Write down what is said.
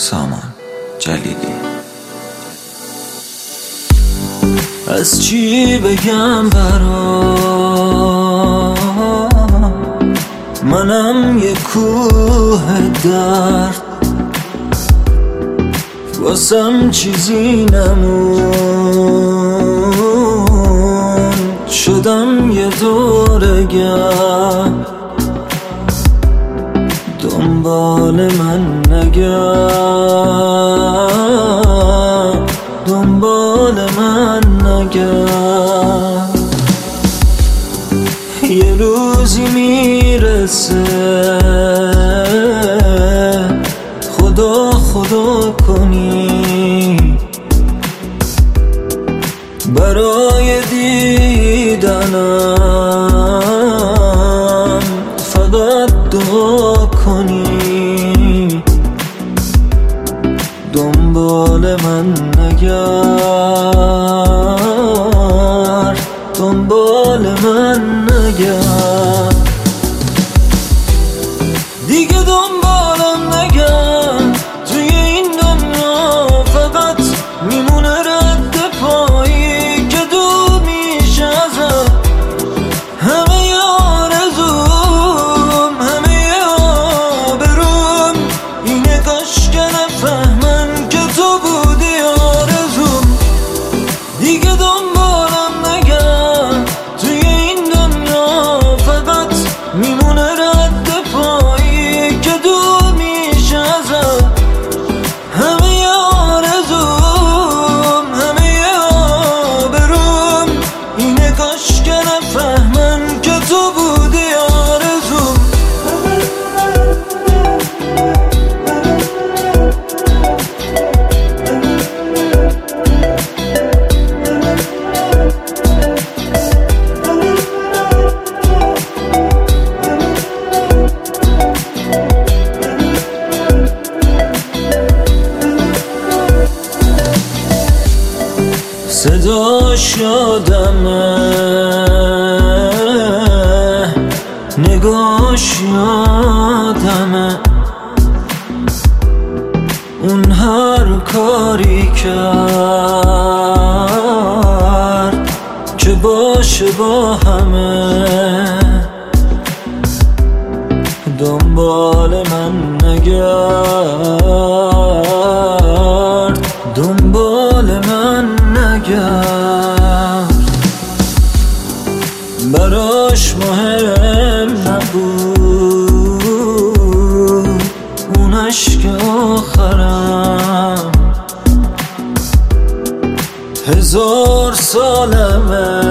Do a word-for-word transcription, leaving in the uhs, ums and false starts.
سامان جلیلی. از چی بگم برا منم یه کوه درد، واسم چیزی نمون، شدم یه دورگرد. دنبال من نگرد، دنبال من نگرد. یه روزی میرسه خدا خدا کنی، برای دیدنم فقط دعا کنی. دنبال من نگرد، دنبال من نگرد. دیگه دنبالم نگرد، توی این دنیا فقط میمونه رد پایی که دور میشه ازم. همه آرزوم، همه آبروم اینه کاش که نفهمن که تو بودی آرزوم. دیگه دنبالم نگرد، توی این دنیا فقط میمونه رد پایی که دور میشه ازم. همه آرزوم، همه آبروم اینه کاش که نفهمن که تو بودی آرزوم. صداش یادمه، نگاش یادمه، اون هر کاری کرد که باشه با همه. دنبال من نگرد، دنبال من نگرد. براش مهم نبود اون عشق آخرم. هزار سالمه